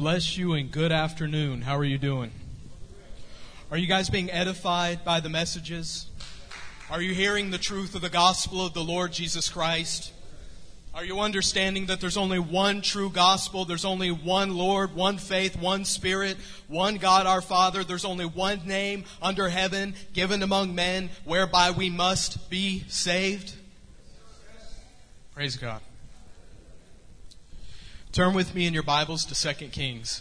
bless you and good afternoon. How are you doing? Are you guys being edified by the messages? Are you hearing the truth of the gospel of the Lord Jesus Christ? Are you understanding that there's only one true gospel? There's only one Lord, one faith, one Spirit, one God our Father. There's only one name under heaven given among men whereby we must be saved. Praise God. Turn with me in your Bibles to 2 Kings.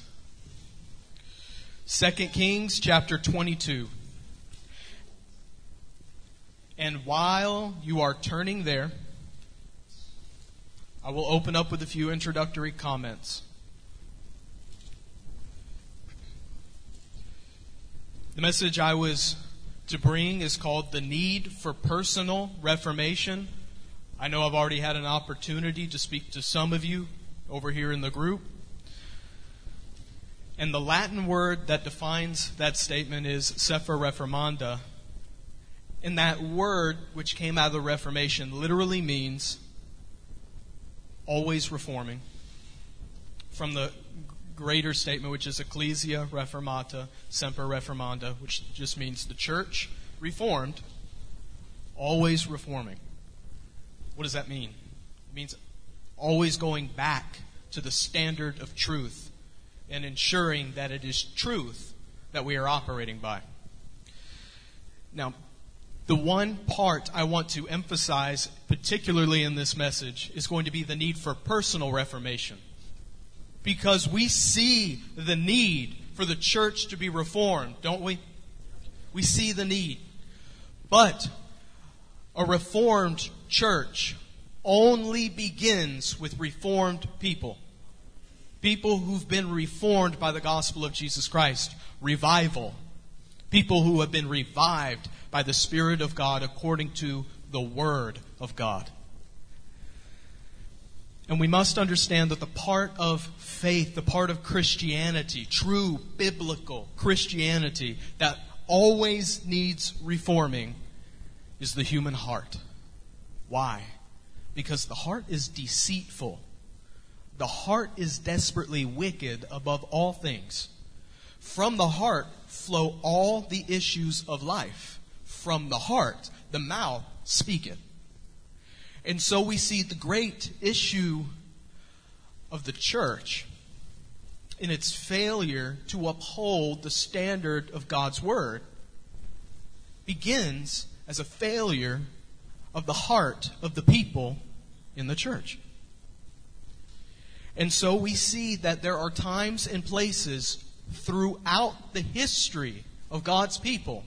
2 Kings chapter 22. And while you are turning there, I will open up with a few introductory comments. The message I was to bring is called The Need for Personal Reformation. I know I've already had an opportunity to speak to some of you over here in the group. And the Latin word that defines that statement is Sefer Reformanda. And that word, which came out of the Reformation, literally means always reforming. From the greater statement, which is Ecclesia Reformata, Semper Reformanda, which just means the church reformed, always reforming. What does that mean? It means always going back to the standard of truth and ensuring that it is truth that we are operating by. Now, the one part I want to emphasize, particularly in this message, is going to be the need for personal reformation. Because we see the need for the church to be reformed, don't we? We see the need. But a reformed church only begins with reformed people. People who've been reformed by the gospel of Jesus Christ. Revival. People who have been revived by the Spirit of God according to the Word of God. And we must understand that the part of faith, the part of Christianity, true biblical Christianity, that always needs reforming is the human heart. Why? Because the heart is deceitful. The heart is desperately wicked above all things. From the heart flow all the issues of life. From the heart, the mouth speaketh. And so we see the great issue of the church in its failure to uphold the standard of God's Word begins as a failure of the heart of the people in the church. And so we see that there are times and places throughout the history of God's people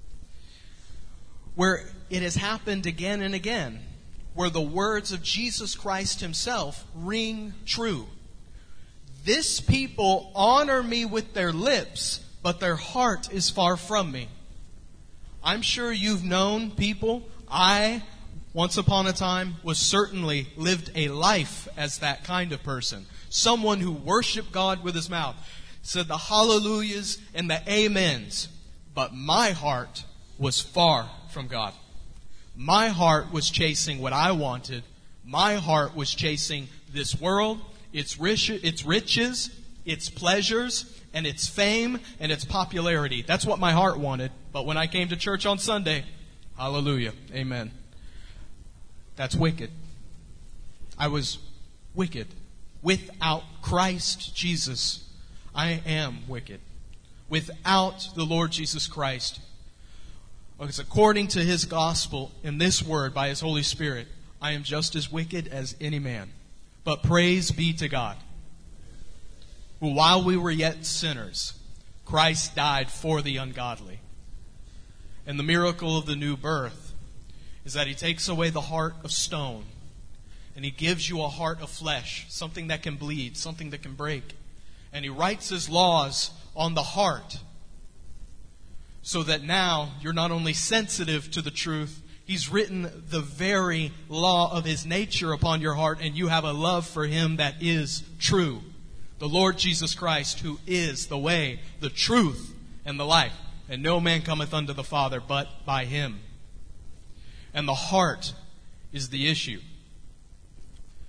where it has happened again and again, where the words of Jesus Christ Himself ring true. This people honor me with their lips, but their heart is far from me. I'm sure you've known people. I, once upon a time, lived a life as that kind of person. Someone who worshiped God with his mouth, said the hallelujahs and the amens, but my heart was far from God. My heart was chasing what I wanted. My heart was chasing this world, its riches, its pleasures, and its fame, and its popularity. That's what my heart wanted. But when I came to church on Sunday, hallelujah, amen. That's wicked. I was wicked. Without Christ Jesus, I am wicked. Without the Lord Jesus Christ, because according to His gospel in this word by His Holy Spirit, I am just as wicked as any man. But praise be to God, who while we were yet sinners, Christ died for the ungodly. And the miracle of the new birth is that He takes away the heart of stone and He gives you a heart of flesh, something that can bleed, something that can break. And He writes His laws on the heart so that now you're not only sensitive to the truth, He's written the very law of His nature upon your heart, and you have a love for Him that is true. The Lord Jesus Christ, who is the way, the truth, and the life. And no man cometh unto the Father but by Him. And the heart is the issue.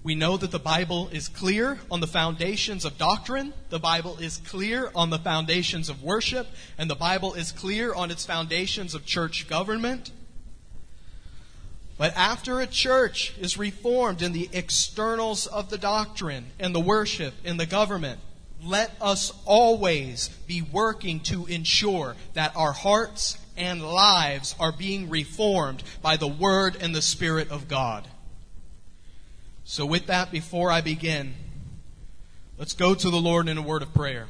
We know that the Bible is clear on the foundations of doctrine, the Bible is clear on the foundations of worship, and the Bible is clear on its foundations of church government. But after a church is reformed in the externals of the doctrine and the worship and the government, let us always be working to ensure that our hearts and lives are being reformed by the Word and the Spirit of God. So with that, before I begin, let's go to the Lord in a word of prayer.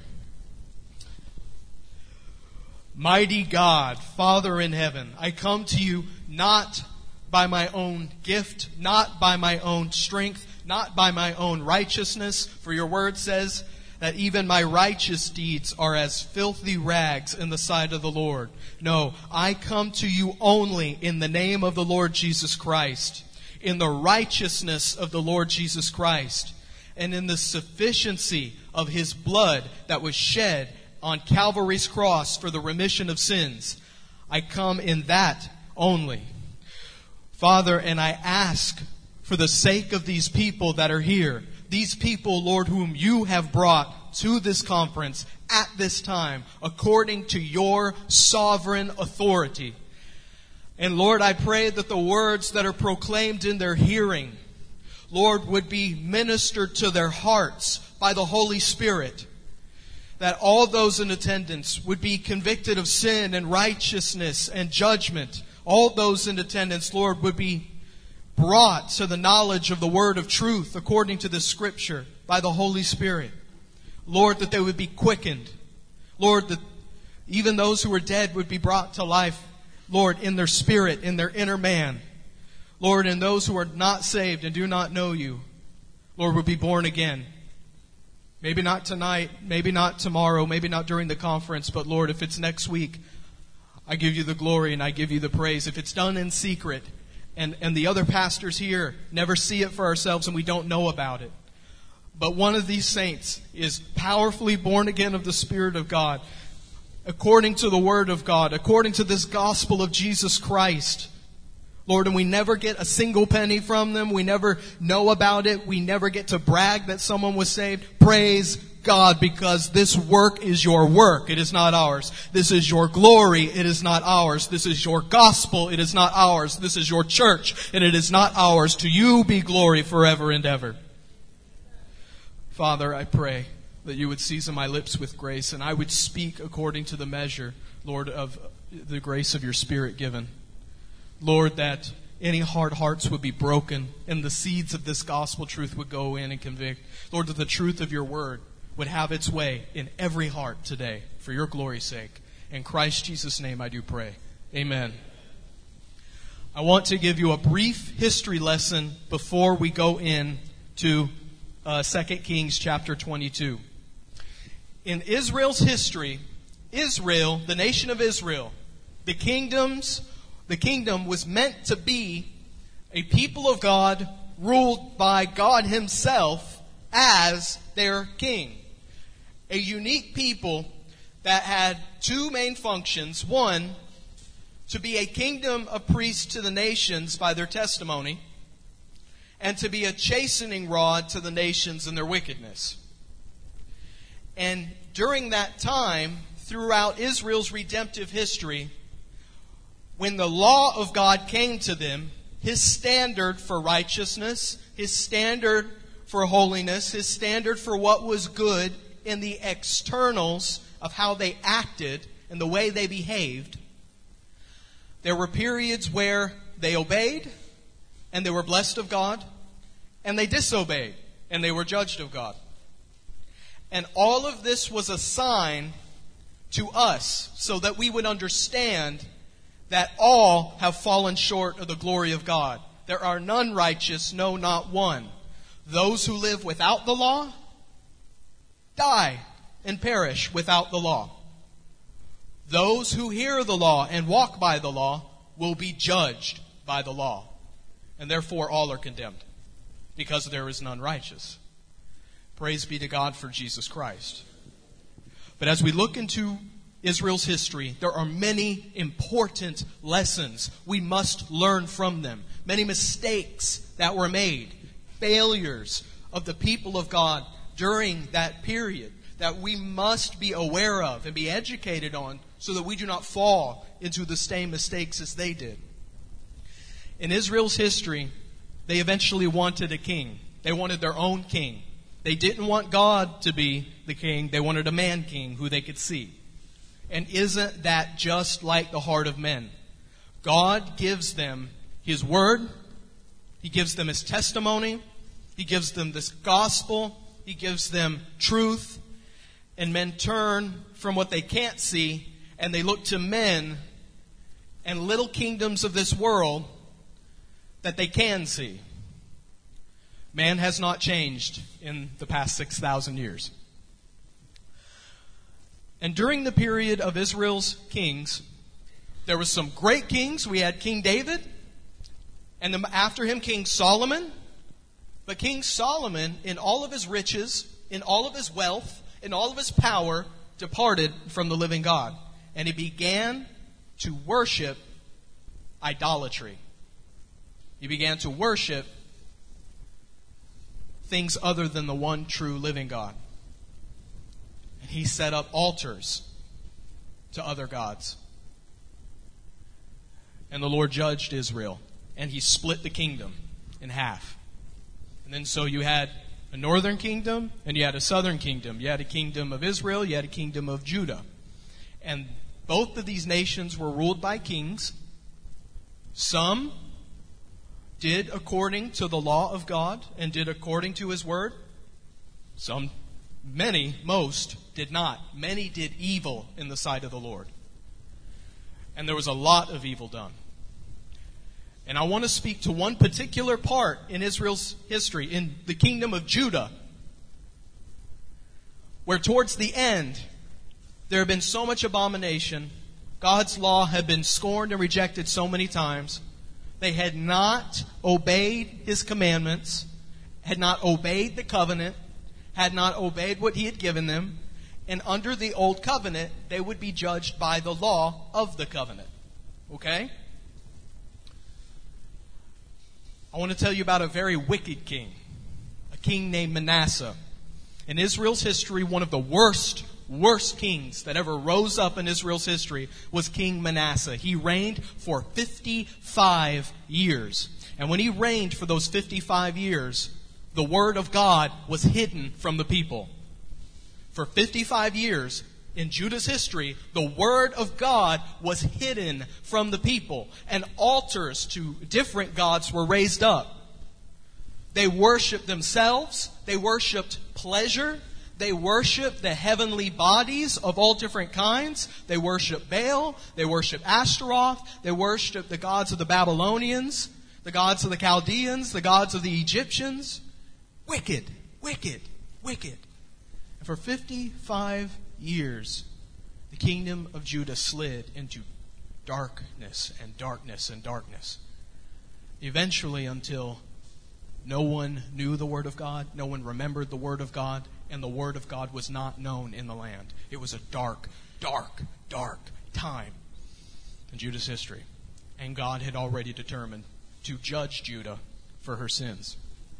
Mighty God, Father in heaven, I come to you not by my own gift, not by my own strength, not by my own righteousness, for your word says that even my righteous deeds are as filthy rags in the sight of the Lord. No, I come to you only in the name of the Lord Jesus Christ, in the righteousness of the Lord Jesus Christ, and in the sufficiency of His blood that was shed on Calvary's cross for the remission of sins. I come in that only. Father, and I ask for the sake of these people that are here, these people, Lord, whom you have brought to this conference at this time, according to your sovereign authority. And Lord, I pray that the words that are proclaimed in their hearing, Lord, would be ministered to their hearts by the Holy Spirit. That all those in attendance would be convicted of sin and righteousness and judgment. All those in attendance, Lord, would be brought to the knowledge of the word of truth according to the Scripture by the Holy Spirit. Lord, that they would be quickened. Lord, that even those who are dead would be brought to life, Lord, in their spirit, in their inner man. Lord, and those who are not saved and do not know you, Lord, would be born again. Maybe not tonight, maybe not tomorrow, maybe not during the conference, but Lord, if it's next week, I give you the glory and I give you the praise. If it's done in secret and the other pastors here never see it for ourselves and we don't know about it, but one of these saints is powerfully born again of the Spirit of God, according to the Word of God, according to this gospel of Jesus Christ, Lord, and we never get a single penny from them. We never know about it. We never get to brag that someone was saved. Praise God, because this work is your work. It is not ours. This is your glory. It is not ours. This is your gospel. It is not ours. This is your church, and it is not ours. To you be glory forever and ever. Father, I pray that you would season my lips with grace, and I would speak according to the measure, Lord, of the grace of your Spirit given. Lord, that any hard hearts would be broken and the seeds of this gospel truth would go in and convict. Lord, that the truth of your word would have its way in every heart today for your glory's sake. In Christ Jesus' name I do pray. Amen. I want to give you a brief history lesson before we go in to 2 Kings chapter 22. In Israel's history, Israel, the nation of Israel, the kingdom was meant to be a people of God ruled by God Himself as their king. A unique people that had two main functions. One, to be a kingdom of priests to the nations by their testimony, and to be a chastening rod to the nations in their wickedness. And during that time, throughout Israel's redemptive history, when the law of God came to them, His standard for righteousness, His standard for holiness, His standard for what was good in the externals of how they acted and the way they behaved, there were periods where they obeyed and they were blessed of God, and they disobeyed and they were judged of God. And all of this was a sign to us so that we would understand that all have fallen short of the glory of God. There are none righteous, no, not one. Those who live without the law die and perish without the law. Those who hear the law and walk by the law will be judged by the law. And therefore all are condemned, because there is none righteous. Praise be to God for Jesus Christ. But as we look into Israel's history, there are many important lessons we must learn from them. Many mistakes that were made. failures of the people of God during that period that we must be aware of and be educated on so that we do not fall into the same mistakes as they did. In Israel's history, they eventually wanted a king. They wanted their own king. They didn't want God to be the king. They wanted a man king who they could see. And isn't that just like the heart of men? God gives them His word. He gives them His testimony. He gives them this gospel. He gives them truth. And men turn from what they can't see and they look to men and little kingdoms of this world that they can see. Man has not changed in the past 6,000 years. And during the period of Israel's kings, there were some great kings. We had King David, and then after him King Solomon. But King Solomon, in all of his riches, in all of his wealth, in all of his power, departed from the living God. And he began to worship idolatry. He began to worship things other than the one true living God. And he set up altars to other gods. And the Lord judged Israel. And He split the kingdom in half. And then so you had a northern kingdom and you had a southern kingdom. You had a kingdom of Israel, you had a kingdom of Judah. And both of these nations were ruled by kings. Some did according to the law of God and did according to His word. Most did not. Many did evil in the sight of the Lord. And there was a lot of evil done. And I want to speak to one particular part in Israel's history, in the kingdom of Judah, where towards the end, there had been so much abomination. God's law had been scorned and rejected so many times. They had not obeyed His commandments, had not obeyed the covenant, had not obeyed what He had given them. And under the old covenant, they would be judged by the law of the covenant. Okay? I want to tell you about a very wicked king, a king named Manasseh. In Israel's history, one of the worst kings that ever rose up in Israel's history was King Manasseh. He reigned for 55 years. And when he reigned for those 55 years, the word of God was hidden from the people. For 55 years, in Judah's history, the word of God was hidden from the people, and altars to different gods were raised up. They worshipped themselves. They worshipped pleasure. They worshipped the heavenly bodies of all different kinds. They worshipped Baal. They worshipped Ashtaroth. They worshipped the gods of the Babylonians, the gods of the Chaldeans, the gods of the Egyptians. Wicked, wicked, wicked. And for 55 years, the kingdom of Judah slid into darkness and darkness and darkness. Eventually, until no one knew the Word of God, no one remembered the Word of God, and the Word of God was not known in the land. It was a dark, dark, dark time in Judah's history. And God had already determined to judge Judah for her sins.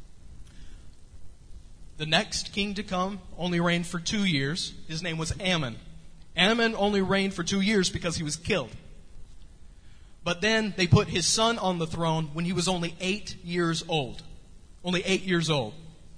The next king to come only reigned for 2 years. His name was Ammon. Ammon only reigned for 2 years because he was killed. But then they put his son on the throne when he was only 8 years old. Only 8 years old.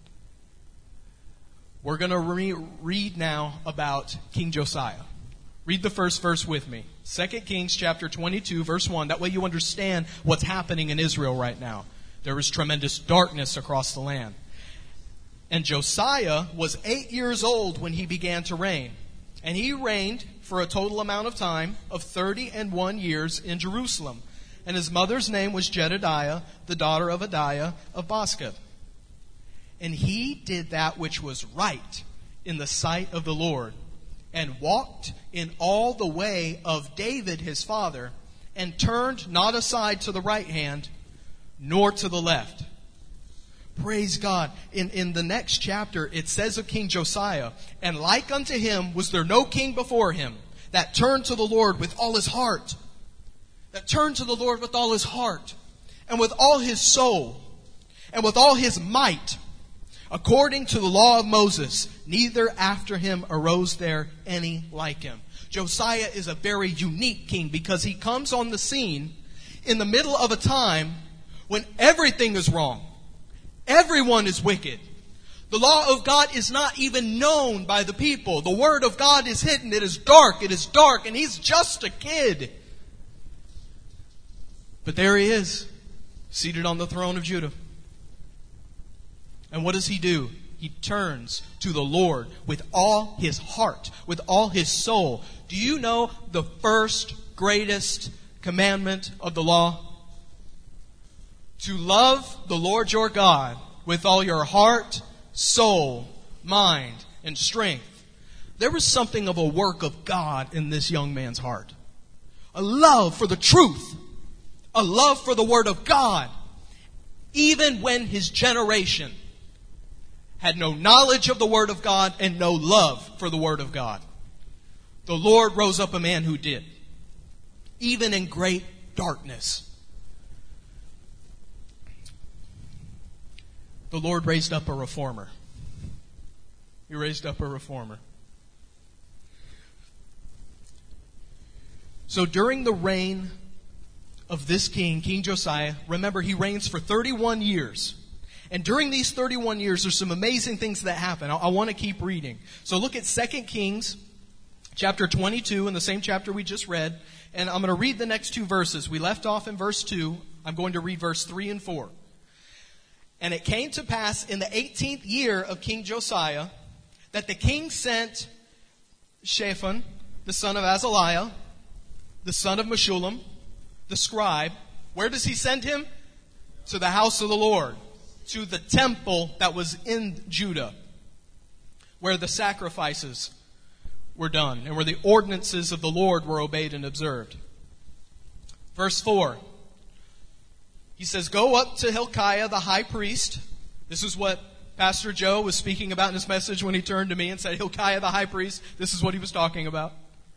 We're going to read now about King Josiah. Read the first verse with me. 2 Kings chapter 22, verse 1. That way you understand what's happening in Israel right now. There is tremendous darkness across the land. And Josiah was 8 years old when he began to reign. And he reigned for a total amount of time of 31 years in Jerusalem. And his mother's name was Jedidiah, the daughter of Adiah of Bosketh. And he did that which was right in the sight of the Lord, and walked in all the way of David his father, and turned not aside to the right hand, nor to the left. Praise God. In the next chapter, it says of King Josiah, and like unto him was there no king before him that turned to the Lord with all his heart. That turned to the Lord with all his heart and with all his soul and with all his might, according to the law of Moses. Neither after him arose there any like him. Josiah is a very unique king because he comes on the scene in the middle of a time when everything is wrong. Everyone is wicked. The law of God is not even known by the people. The word of God is hidden. It is dark, and he's just a kid. But there he is, seated on the throne of Judah. And what does he do? He turns to the Lord with all his heart, with all his soul. Do you know the first greatest commandment of the law? To love the Lord your God with all your heart, soul, mind, and strength. There was something of a work of God in this young man's heart. A love for the truth. A love for the Word of God. Even when his generation had no knowledge of the Word of God and no love for the Word of God, the Lord rose up a man who did. Even in great darkness. The Lord raised up a reformer. He raised up a reformer. So during the reign of this king, King Josiah, remember he reigns for 31 years. And during these 31 years, there's some amazing things that happen. I want to keep reading. So look at 2 Kings chapter 22 in the same chapter we just read. And I'm going to read the next two verses. We left off in verse 2. I'm going to read verse 3 and 4. And it came to pass in the 18th year of King Josiah that the king sent Shaphan, the son of Azaliah, the son of Meshullam, the scribe. Where does he send him? To the house of the Lord, to the temple that was in Judah, where the sacrifices were done and where the ordinances of the Lord were obeyed and observed. Verse 4. He says, go up to Hilkiah the high priest. This is what Pastor Joe was speaking about in his message when he turned to me and said, Hilkiah the high priest. This is what he was talking about.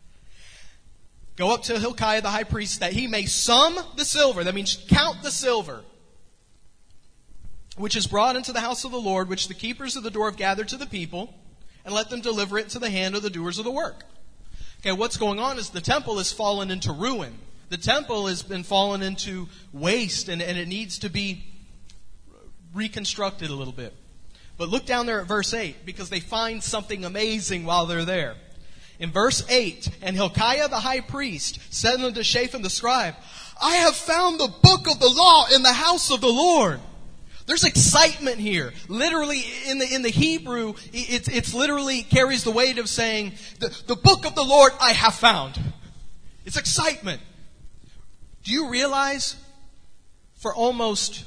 Go up to Hilkiah the high priest that he may sum the silver. That means count the silver, which is brought into the house of the Lord, which the keepers of the door have gathered to the people, and let them deliver it to the hand of the doers of the work. Okay, what's going on is the temple has fallen into ruin. The temple has been fallen into waste, and it needs to be reconstructed a little bit. But look down there at verse 8, because they find something amazing while they're there. In verse 8, and Hilkiah the high priest said unto Shaphan the scribe, I have found the book of the law in the house of the Lord. There's excitement here. Literally, in the Hebrew, it's literally carries the weight of saying, the book of the Lord I have found. It's excitement. Do you realize for almost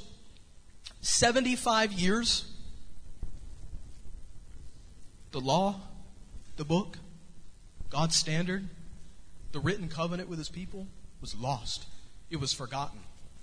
75 years, the law, the book, God's standard, the written covenant with his people was lost. It was forgotten.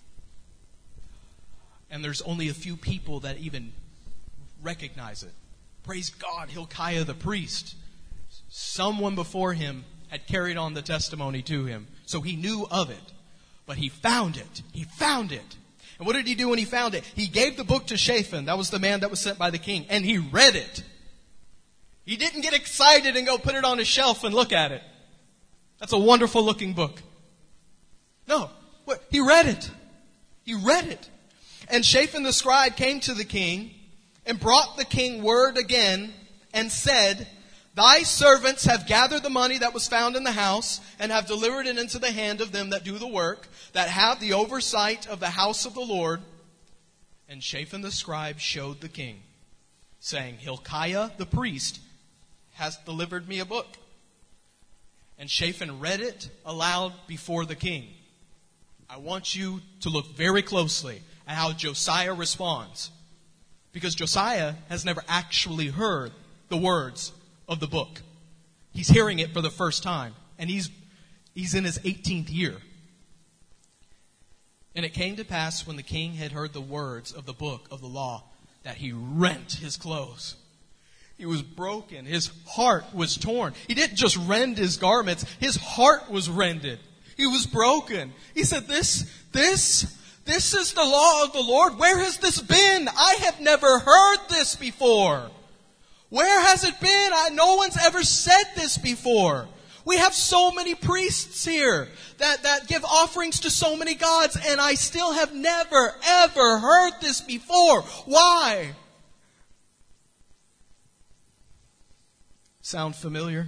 And there's only a few people that even recognize it. Praise God, Hilkiah the priest. Someone before him had carried on the testimony to him. So he knew of it. But he found it. He found it. And what did he do when he found it? He gave the book to Shaphan. That was the man that was sent by the king. And he read it. He didn't get excited and go put it on his shelf and look at it. That's a wonderful looking book. No. He read it. He read it. And Shaphan the scribe came to the king and brought the king word again and said, Thy servants have gathered the money that was found in the house and have delivered it into the hand of them that do the work, that have the oversight of the house of the Lord. And Shaphan the scribe showed the king, saying, Hilkiah the priest has delivered me a book. And Shaphan read it aloud before the king. I want you to look very closely at how Josiah responds. Because Josiah has never actually heard the words of the book. He's hearing it for the first time. And he's in his 18th year. And it came to pass when the king had heard the words of the book of the law that he rent his clothes. He was broken. His heart was torn. He didn't just rend his garments. His heart was rended. He was broken. He said, this This is the law of the Lord. Where has this been? I have never heard this before. Where has it been? No one's ever said this before. We have so many priests here that give offerings to so many gods, and I still have never, ever heard this before. Why? Sound familiar?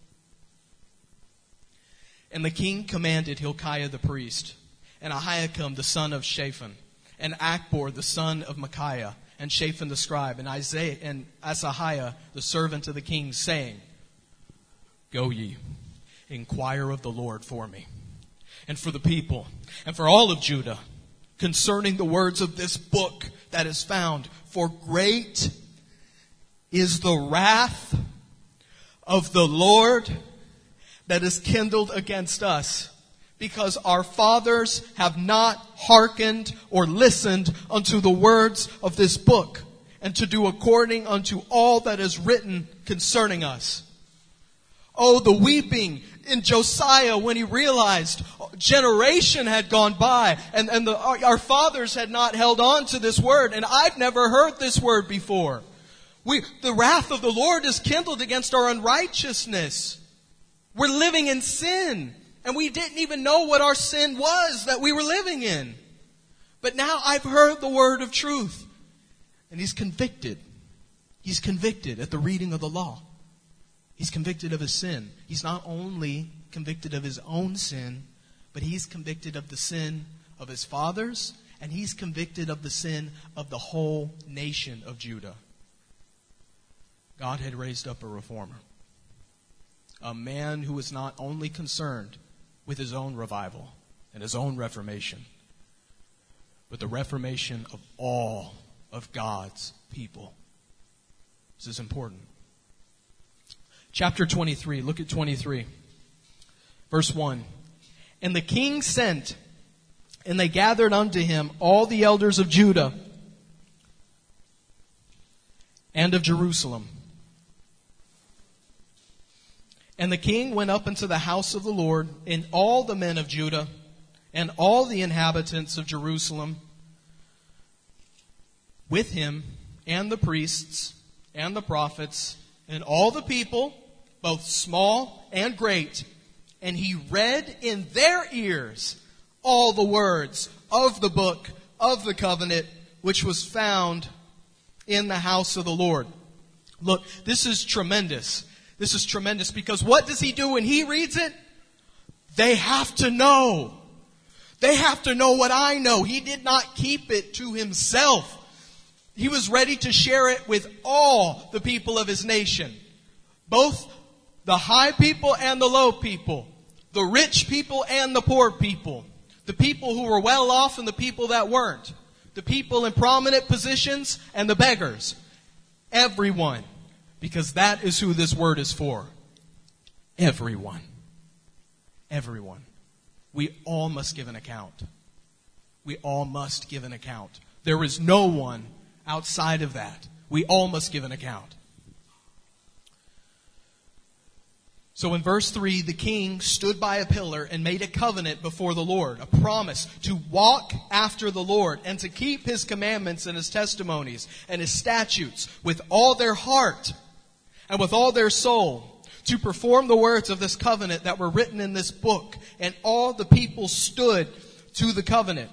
And the king commanded Hilkiah the priest, and Ahikam the son of Shaphan, and Achbor the son of Micaiah, and Shaphan the scribe, and Isaiah and Asahiah the servant of the king, saying, Go ye, inquire of the Lord for me, and for the people, and for all of Judah, concerning the words of this book that is found. For great is the wrath of the Lord that is kindled against us, because our fathers have not hearkened or listened unto the words of this book, and to do according unto all that is written concerning us. Oh, the weeping in Josiah when he realized a generation had gone by and our fathers had not held on to this word, and I've never heard this word before. The wrath of the Lord is kindled against our unrighteousness. We're living in sin, and we didn't even know what our sin was that we were living in. But now I've heard the word of truth, and he's convicted. He's convicted at the reading of the law. He's convicted of his sin. He's not only convicted of his own sin, but he's convicted of the sin of his fathers, and he's convicted of the sin of the whole nation of Judah. God had raised up a reformer. A man who was not only concerned with his own revival and his own reformation, but the reformation of all of God's people. This is important. Chapter 23, look at 23. Verse 1. And the king sent, and they gathered unto him all the elders of Judah and of Jerusalem. And the king went up into the house of the Lord, and all the men of Judah, and all the inhabitants of Jerusalem, with him, and the priests, and the prophets, and all the people, both small and great. And he read in their ears all the words of the book of the covenant, which was found in the house of the Lord. Look, this is tremendous. This is tremendous because what does he do when he reads it? They have to know. They have to know what I know. He did not keep it to himself. He was ready to share it with all the people of his nation. Both the high people and the low people. The rich people and the poor people. The people who were well off and the people that weren't. The people in prominent positions and the beggars. Everyone. Because that is who this word is for. Everyone. Everyone. We all must give an account. We all must give an account. There is no one outside of that. We all must give an account. So in verse 3, the king stood by a pillar and made a covenant before the Lord, a promise to walk after the Lord and to keep his commandments and his testimonies and his statutes with all their heart and with all their soul, to perform the words of this covenant that were written in this book. And all the people stood to the covenant.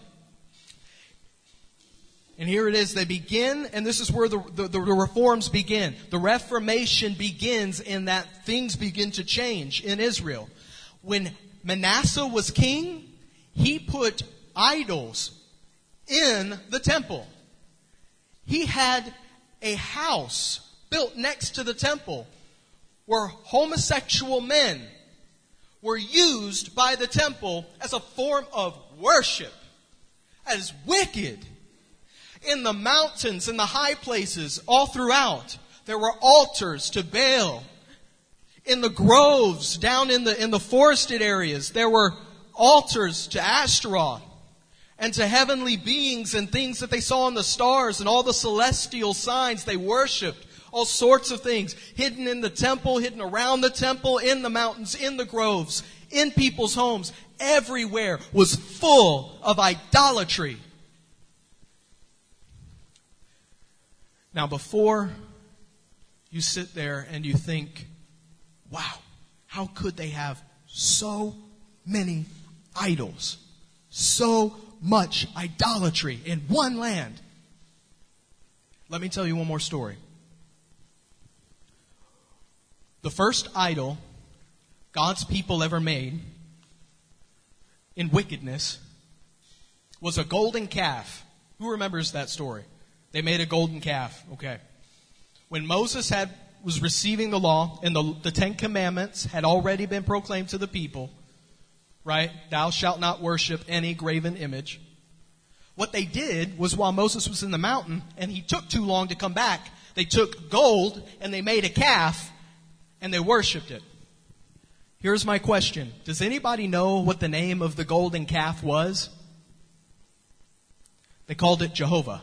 And here it is, they begin, and this is where the reforms begin. The Reformation begins in that things begin to change in Israel. When Manasseh was king, he put idols in the temple. He had a house built next to the temple where homosexual men were used by the temple as a form of worship. That is wicked. In the mountains, in the high places, all throughout, there were altars to Baal. In the groves, down in the forested areas, there were altars to Ashtaroth and to heavenly beings and things that they saw in the stars and all the celestial signs they worshipped. All sorts of things hidden in the temple, hidden around the temple, in the mountains, in the groves, in people's homes. Everywhere was full of idolatry. Now, before you sit there and you think, wow, how could they have so many idols? So much idolatry in one land. Let me tell you one more story. The first idol God's people ever made in wickedness was a golden calf. Who remembers that story? They made a golden calf. Okay. When Moses was receiving the law and the 10 Commandments had already been proclaimed to the people, right? Thou shalt not worship any graven image. What they did was, while Moses was in the mountain and he took too long to come back, they took gold and they made a calf and they worshipped it. Here's my question. Does anybody know what the name of the golden calf was? They called it Jehovah.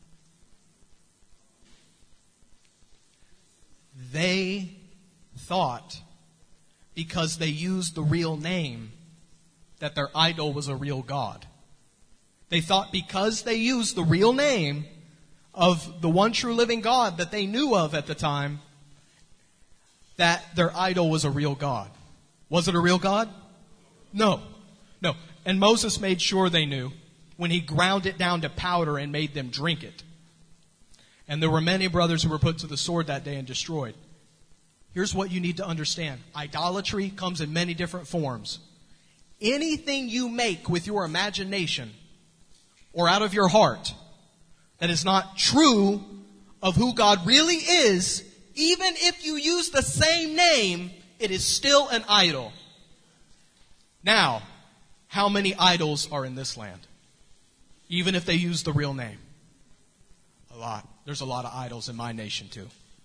They thought, because they used the real name, that their idol was a real God. They thought because they used the real name of the one true living God that they knew of at the time, that their idol was a real God. Was it a real God? No. No. And Moses made sure they knew when he ground it down to powder and made them drink it. And there were many brothers who were put to the sword that day and destroyed. Here's what you need to understand. Idolatry comes in many different forms. Anything you make with your imagination or out of your heart that is not true of who God really is, even if you use the same name, it is still an idol. Now, how many idols are in this land? Even if they use the real name. A lot. There's a lot of idols in my nation too.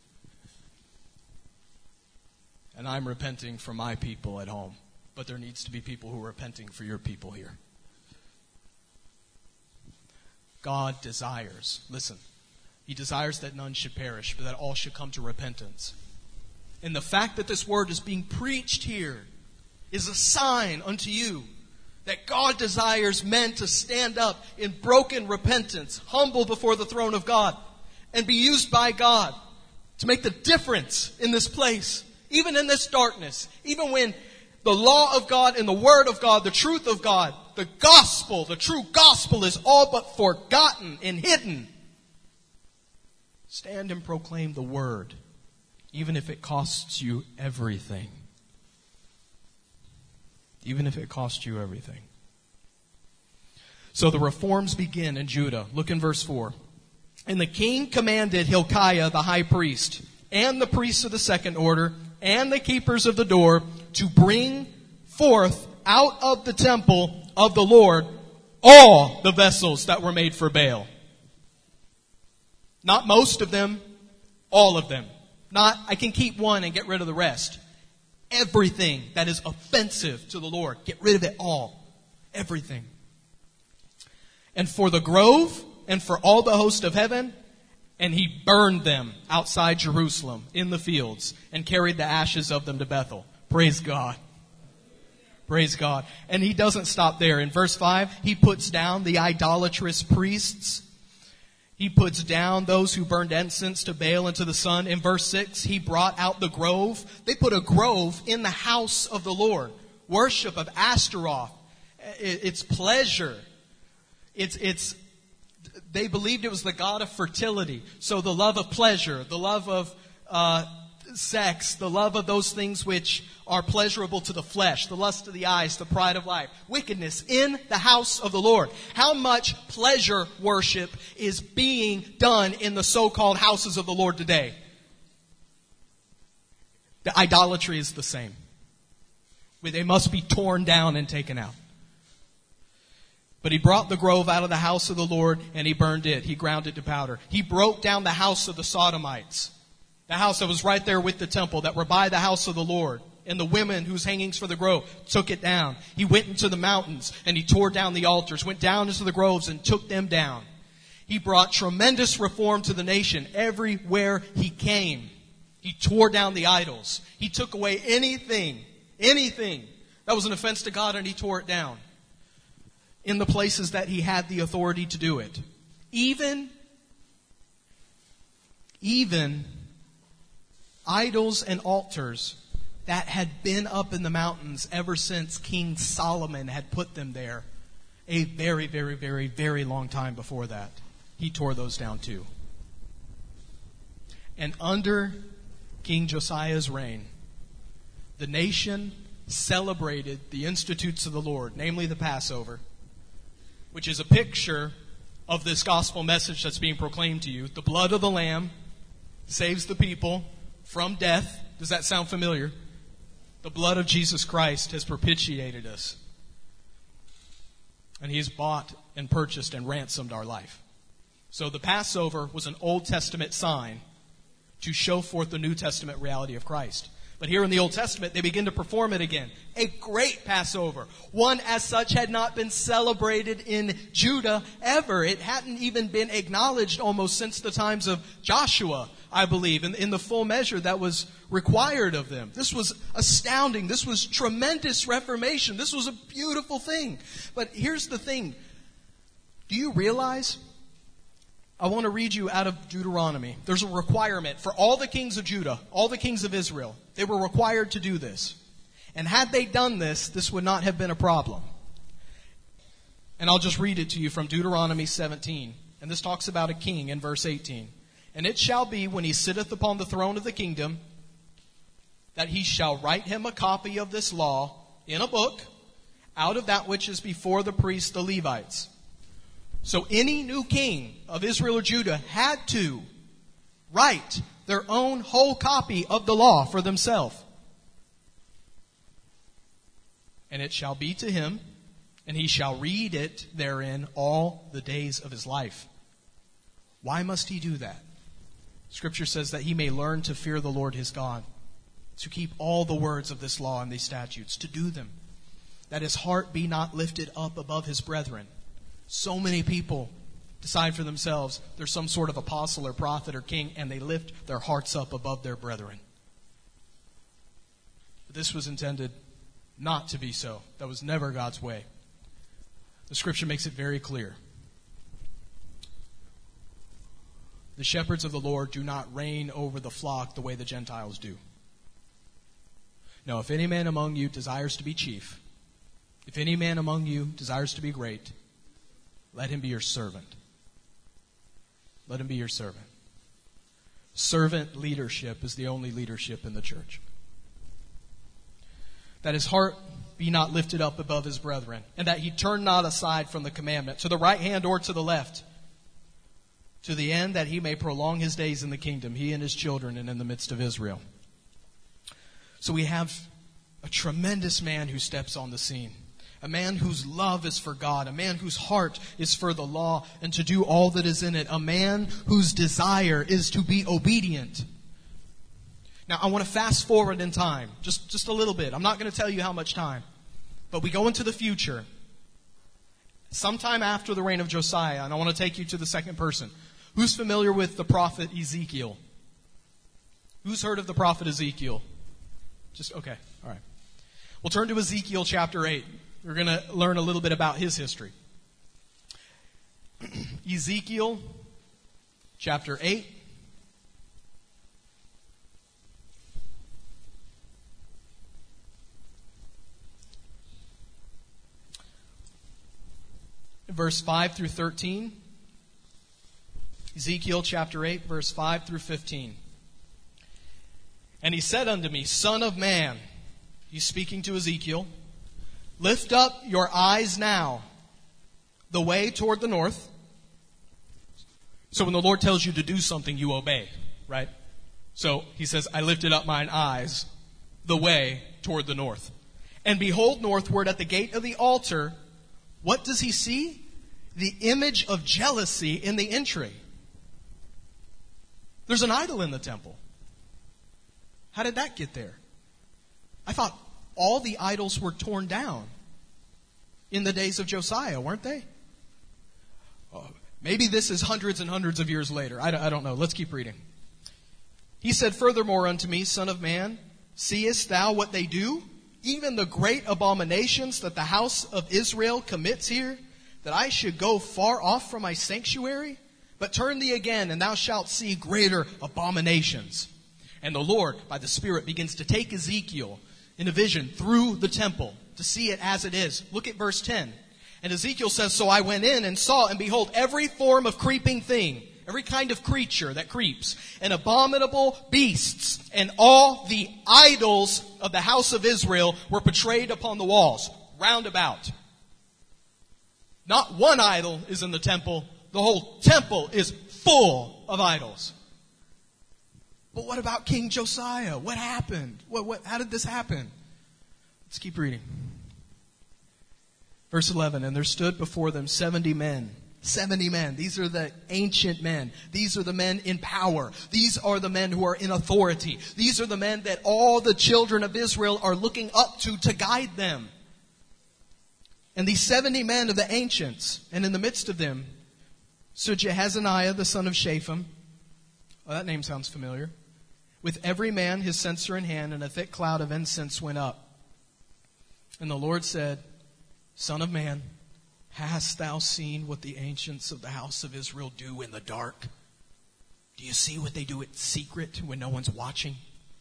And I'm repenting for my people at home. But there needs to be people who are repenting for your people here. God desires, listen, He desires that none should perish, but that all should come to repentance. And the fact that this word is being preached here is a sign unto you that God desires men to stand up in broken repentance, humble before the throne of God, and be used by God to make the difference in this place, even in this darkness, even when the law of God and the word of God, the truth of God, the gospel, the true gospel is all but forgotten and hidden. Stand and proclaim the word, even if it costs you everything. Even if it costs you everything. So the reforms begin in Judah. Look in verse 4. And the king commanded Hilkiah the high priest, and the priests of the second order, and the keepers of the door, to bring forth out of the temple of the Lord all the vessels that were made for Baal. Not most of them, all of them. Not, I can keep one and get rid of the rest. Everything that is offensive to the Lord, get rid of it all. Everything. And for the grove, and for all the host of heaven, and he burned them outside Jerusalem in the fields, and carried the ashes of them to Bethel. Praise God. Praise God. And he doesn't stop there. In verse 5, he puts down the idolatrous priests. He puts down those who burned incense to Baal and to the sun. In verse 6, he brought out the grove. They put a grove in the house of the Lord. Worship of Ashtaroth. It's pleasure. They believed it was the god of fertility. So the love of pleasure, the love of sex, the love of those things which are pleasurable to the flesh, the lust of the eyes, the pride of life, wickedness in the house of the Lord. How much pleasure worship is being done in the so-called houses of the Lord today? The idolatry is the same. They must be torn down and taken out. But he brought the grove out of the house of the Lord, and he burned it. He ground it to powder. He broke down the house of the Sodomites, the house that was right there with the temple, that were by the house of the Lord. And the women whose hangings for the grove took it down. He went into the mountains, and he tore down the altars, went down into the groves, and took them down. He brought tremendous reform to the nation everywhere he came. He tore down the idols. He took away anything that was an offense to God, and he tore it down in the places that he had the authority to do it. Even even idols and altars that had been up in the mountains ever since King Solomon had put them there a very, very, very, very long time before that. He tore those down too. And under King Josiah's reign, the nation celebrated the institutes of the Lord, namely the Passover, which is a picture of this gospel message that's being proclaimed to you. The blood of the Lamb saves the people from death. Does that sound familiar? The blood of Jesus Christ has propitiated us. And He's bought and purchased and ransomed our life. So the Passover was an Old Testament sign to show forth the New Testament reality of Christ. But here in the Old Testament, they begin to perform it again. A great Passover. One as such had not been celebrated in Judah ever. It hadn't even been acknowledged almost since the times of Joshua, I believe, in the full measure that was required of them. This was astounding. This was tremendous reformation. This was a beautiful thing. But here's the thing. Do you realize? I want to read you out of Deuteronomy. There's a requirement for all the kings of Judah, all the kings of Israel. They were required to do this. And had they done this, this would not have been a problem. And I'll just read it to you from Deuteronomy 17. And this talks about a king in verse 18. And it shall be when he sitteth upon the throne of the kingdom, that he shall write him a copy of this law in a book, out of that which is before the priests, the Levites. So any new king of Israel or Judah had to write their own whole copy of the law for themselves. And it shall be to him, and he shall read it therein all the days of his life. Why must he do that? Scripture says that he may learn to fear the Lord his God, to keep all the words of this law and these statutes, to do them, that his heart be not lifted up above his brethren. So many people decide for themselves they're some sort of apostle or prophet or king, and they lift their hearts up above their brethren. But this was intended not to be so. That was never God's way. The Scripture makes it very clear. The shepherds of the Lord do not reign over the flock the way the Gentiles do. No, if any man among you desires to be chief, if any man among you desires to be great, let him be your servant. Let him be your servant. Servant leadership is the only leadership in the church. That his heart be not lifted up above his brethren, and that he turn not aside from the commandment, to the right hand or to the left, to the end that he may prolong his days in the kingdom, he and his children, and in the midst of Israel. So we have a tremendous man who steps on the scene. A man whose love is for God. A man whose heart is for the law and to do all that is in it. A man whose desire is to be obedient. Now, I want to fast forward in time. Just a little bit. I'm not going to tell you how much time. But we go into the future. Sometime after the reign of Josiah. And I want to take you to the second person. Who's familiar with the prophet Ezekiel? Who's heard of the prophet Ezekiel? Okay. All right. We'll turn to Ezekiel chapter 8. We're going to learn a little bit about his history. Ezekiel chapter 8. Verse 5 through 13. Ezekiel chapter 8, verse 5 through 15. And he said unto me, Son of man, he's speaking to Ezekiel, lift up your eyes now, the way toward the north. So when the Lord tells you to do something, you obey, right? So he says, I lifted up mine eyes, the way toward the north. And behold northward at the gate of the altar, what does he see? The image of jealousy in the entry. There's an idol in the temple. How did that get there? I thought all the idols were torn down in the days of Josiah, weren't they? Maybe this is hundreds and hundreds of years later. I don't know. Let's keep reading. He said, Furthermore unto me, Son of man, seest thou what they do? Even the great abominations that the house of Israel commits here, that I should go far off from my sanctuary? But turn thee again, and thou shalt see greater abominations. And the Lord, by the Spirit, begins to take Ezekiel in a vision through the temple to see it as it is. Look at verse 10. And Ezekiel says, "So I went in and saw, and behold, every form of creeping thing, every kind of creature that creeps, and abominable beasts, and all the idols of the house of Israel were portrayed upon the walls, round about." Not one idol is in the temple. The whole temple is full of idols. But what about King Josiah? What happened? How did this happen? Let's keep reading. Verse 11, "And there stood before them 70 men. 70 men. These are the ancient men. These are the men in power. These are the men who are in authority. These are the men that all the children of Israel are looking up to guide them. And these 70 men of the ancients, and in the midst of them stood Jehazaniah, the son of Shaphan." Well, that name sounds familiar. "With every man his censer in hand, and a thick cloud of incense went up. And the Lord said, Son of man, hast thou seen what the ancients of the house of Israel do in the dark? Do you see what they do in secret when no one's watching?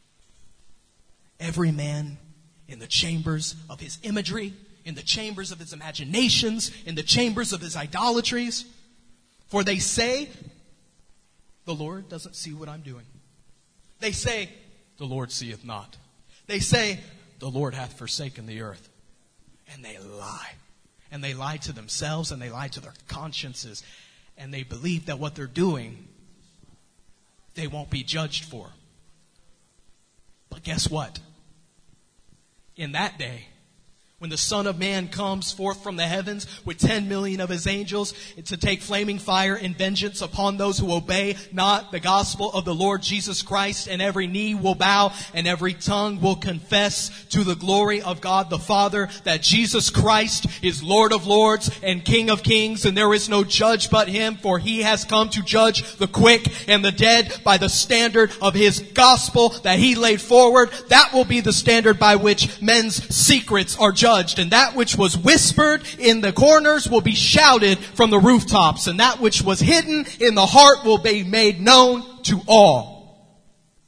Every man in the chambers of his imagery, in the chambers of his imaginations, in the chambers of his idolatries. For they say, the Lord doesn't see what I'm doing. They say, the Lord seeth not. They say, the Lord hath forsaken the earth." And they lie. And they lie to themselves, and they lie to their consciences. And they believe that what they're doing, they won't be judged for. But guess what? In that day, when the Son of Man comes forth from the heavens with 10 million of his angels to take flaming fire and vengeance upon those who obey not the gospel of the Lord Jesus Christ, and every knee will bow and every tongue will confess to the glory of God the Father that Jesus Christ is Lord of lords and King of kings, and there is no judge but him, for he has come to judge the quick and the dead by the standard of his gospel that he laid forward. That will be the standard by which men's secrets are judged. And that which was whispered in the corners will be shouted from the rooftops. And that which was hidden in the heart will be made known to all.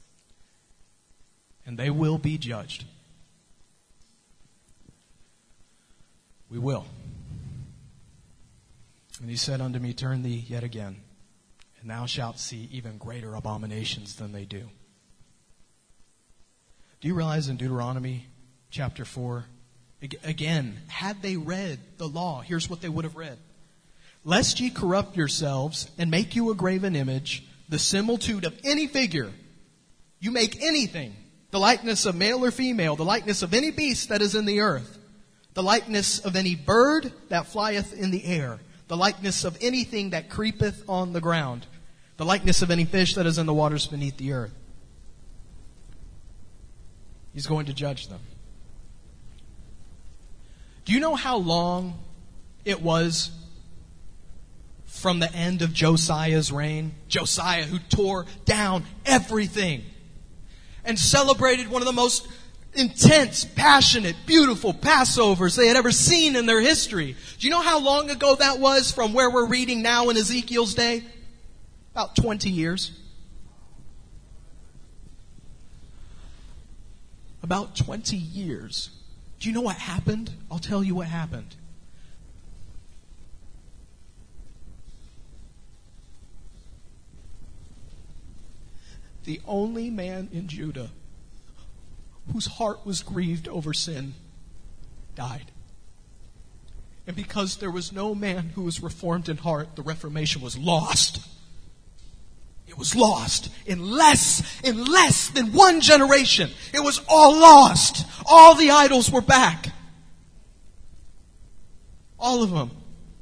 And they will be judged. We will. And he said unto me, Turn thee yet again, and thou shalt see even greater abominations than they do. Do you realize in Deuteronomy chapter 4, again, had they read the law, here's what they would have read. "Lest ye corrupt yourselves and make you a graven image, the similitude of any figure." You make anything, the likeness of male or female, the likeness of any beast that is in the earth, the likeness of any bird that flieth in the air, the likeness of anything that creepeth on the ground, the likeness of any fish that is in the waters beneath the earth. He's going to judge them. Do you know how long it was from the end of Josiah's reign? Josiah, who tore down everything and celebrated one of the most intense, passionate, beautiful Passovers they had ever seen in their history. Do you know how long ago that was from where we're reading now in Ezekiel's day? About 20 years. About 20 years. Do you know what happened? I'll tell you what happened. The only man in Judah whose heart was grieved over sin died. And because there was no man who was reformed in heart, the Reformation was lost. It was lost in less than one generation. It was all lost. All the idols were back. All of them.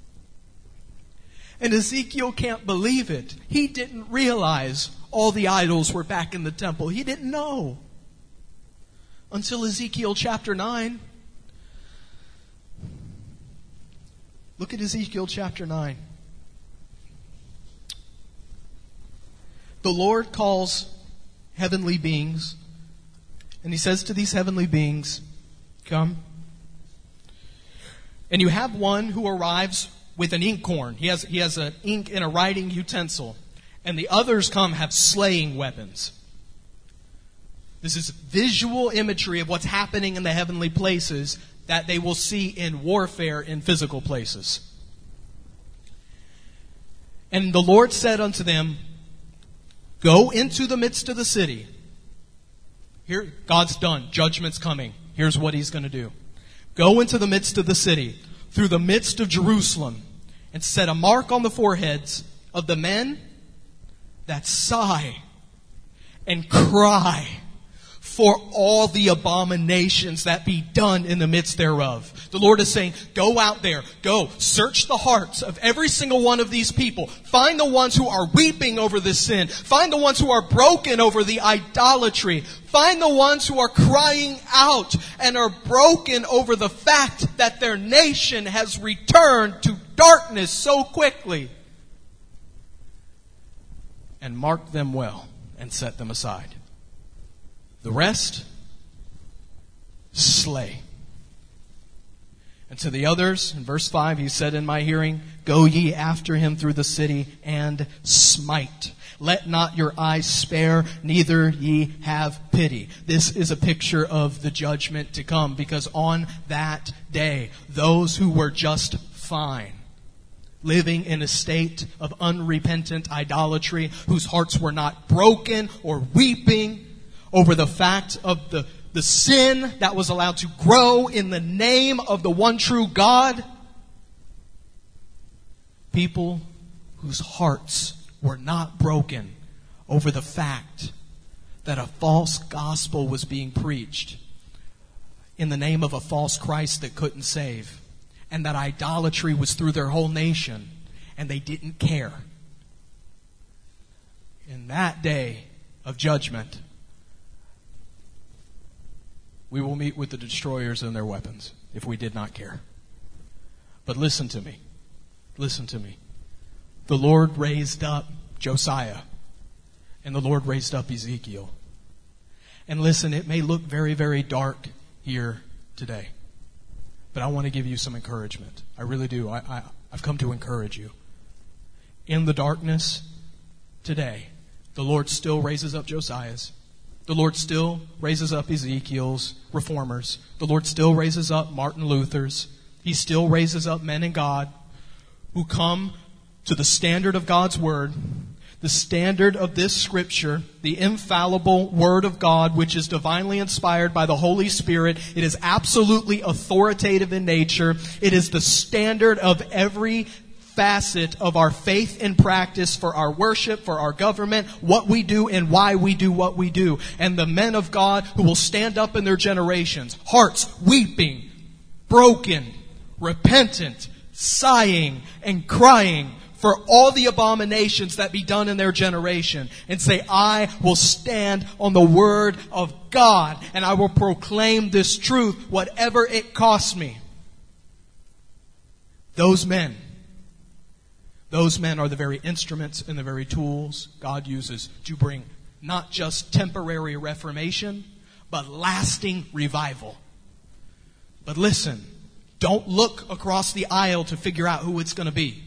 And Ezekiel can't believe it. He didn't realize all the idols were back in the temple. He didn't know. Until Ezekiel chapter 9. Look at Ezekiel chapter 9. The Lord calls heavenly beings, and he says to these heavenly beings, "Come." And you have one who arrives with an inkhorn. He has an ink in a writing utensil. And the others come have slaying weapons. This is visual imagery of what's happening in the heavenly places that they will see in warfare in physical places. And the Lord said unto them, go into the midst of the city. Here, God's done. Judgment's coming. Here's what He's going to do. Go into the midst of the city, through the midst of Jerusalem, and set a mark on the foreheads of the men that sigh and cry for all the abominations that be done in the midst thereof. The Lord is saying, go out there, go, search the hearts of every single one of these people. Find the ones who are weeping over this sin. Find the ones who are broken over the idolatry. Find the ones who are crying out and are broken over the fact that their nation has returned to darkness so quickly. And mark them well and set them aside. The rest, slay. And to the others, in verse 5, He said in my hearing, go ye after him through the city and smite. Let not your eyes spare, neither ye have pity. This is a picture of the judgment to come, because on that day, those who were just fine, living in a state of unrepentant idolatry, whose hearts were not broken or weeping over the fact of the sin that was allowed to grow in the name of the one true God. People whose hearts were not broken over the fact that a false gospel was being preached in the name of a false Christ that couldn't save. And that idolatry was through their whole nation. And they didn't care. In that day of judgment, we will meet with the destroyers and their weapons if we did not care. But listen to me. Listen to me. The Lord raised up Josiah. And the Lord raised up Ezekiel. And listen, it may look very, very dark here today. But I want to give you some encouragement. I really do. I've come to encourage you. In the darkness today, the Lord still raises up Josiah's. The Lord still raises up Ezekiel's reformers. The Lord still raises up Martin Luther's. He still raises up men in God who come to the standard of God's Word, the standard of this Scripture, the infallible Word of God, which is divinely inspired by the Holy Spirit. It is absolutely authoritative in nature. It is the standard of every facet of our faith and practice for our worship, for our government, what we do and why we do what we do. And the men of God who will stand up in their generations, hearts weeping, broken, repentant, sighing and crying for all the abominations that be done in their generation, and say, I will stand on the Word of God and I will proclaim this truth whatever it costs me. Those men are the very instruments and the very tools God uses to bring not just temporary reformation, but lasting revival. But listen, don't look across the aisle to figure out who it's going to be.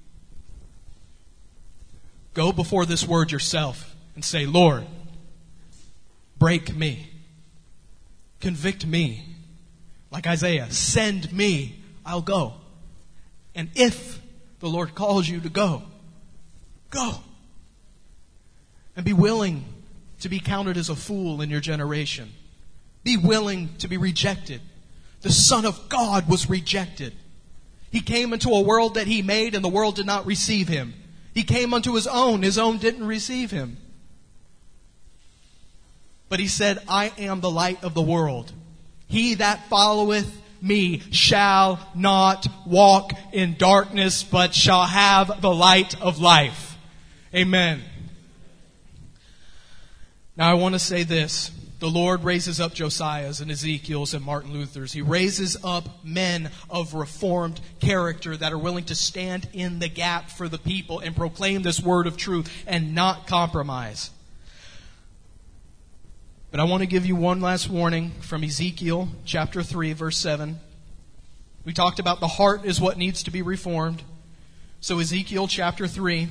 Go before this Word yourself and say, Lord, break me. Convict me. Like Isaiah, send me, I'll go. And if the Lord calls you to go, go. And be willing to be counted as a fool in your generation. Be willing to be rejected. The Son of God was rejected. He came into a world that He made and the world did not receive Him. He came unto His own didn't receive Him. But He said, I am the light of the world. He that followeth me shall not walk in darkness, but shall have the light of life. Amen. Now I want to say this. The Lord raises up Josiah's and Ezekiel's and Martin Luther's. He raises up men of reformed character that are willing to stand in the gap for the people and proclaim this word of truth and not compromise. But I want to give you one last warning from Ezekiel chapter 3, verse 7. We talked about the heart is what needs to be reformed. So Ezekiel chapter 3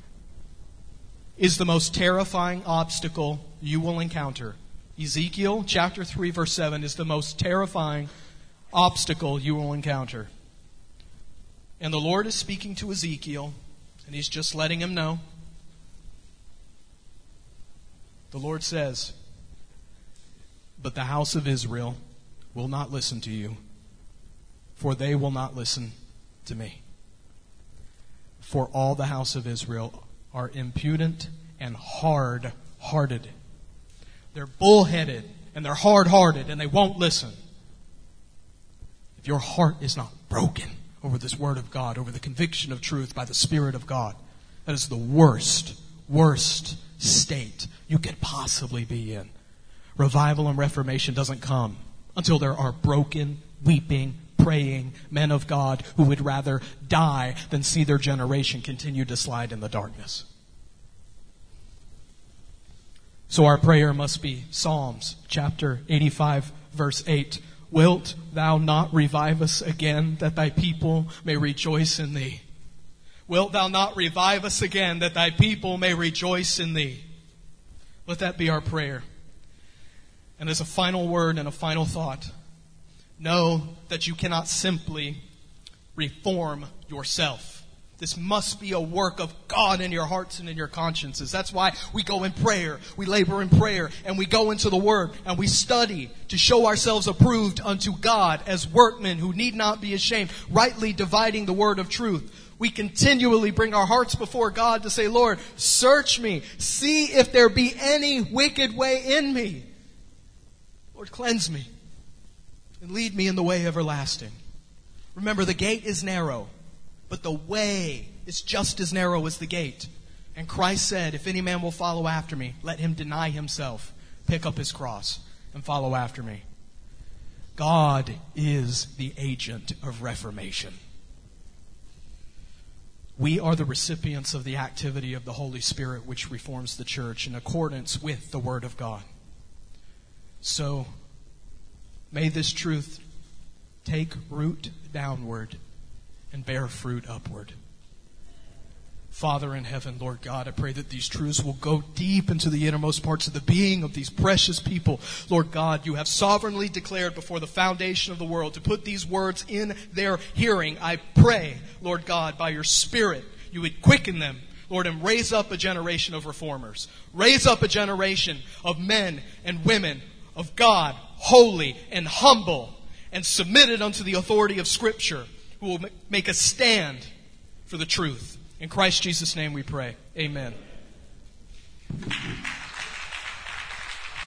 is the most terrifying obstacle you will encounter. Ezekiel chapter 3 verse 7 is the most terrifying obstacle you will encounter. And the Lord is speaking to Ezekiel, and He's just letting him know. The Lord says, "But the house of Israel will not listen to you, for they will not listen to me. For all the house of Israel are impudent and hard-hearted." They're bullheaded and they're hard-hearted and they won't listen. If your heart is not broken over this Word of God, over the conviction of truth by the Spirit of God, that is the worst state you could possibly be in. Revival and reformation doesn't come until there are broken, weeping, praying men of God who would rather die than see their generation continue to slide in the darkness. So our prayer must be Psalms chapter 85 verse 8. "Wilt thou not revive us again, that thy people may rejoice in thee?" Wilt thou not revive us again, that thy people may rejoice in thee? Let that be our prayer. And as a final word and a final thought, know that you cannot simply reform yourself. This must be a work of God in your hearts and in your consciences. That's why we go in prayer, we labor in prayer, and we go into the Word, and we study to show ourselves approved unto God as workmen who need not be ashamed, rightly dividing the word of truth. We continually bring our hearts before God to say, "Lord, search me. See if there be any wicked way in me. Lord, cleanse me and lead me in the way everlasting." Remember, the gate is narrow, but the way is just as narrow as the gate. And Christ said, "If any man will follow after me, let him deny himself, pick up his cross, and follow after me." God is the agent of reformation. We are the recipients of the activity of the Holy Spirit, which reforms the church in accordance with the Word of God. So, may this truth take root downward and bear fruit upward. Father in heaven, Lord God, I pray that these truths will go deep into the innermost parts of the being of these precious people. Lord God, you have sovereignly declared before the foundation of the world to put these words in their hearing. I pray, Lord God, by your Spirit, you would quicken them, Lord, and raise up a generation of reformers. Raise up a generation of men and women of God, holy and humble, and submitted unto the authority of Scripture, who will make a stand for the truth. In Christ Jesus' name we pray. Amen.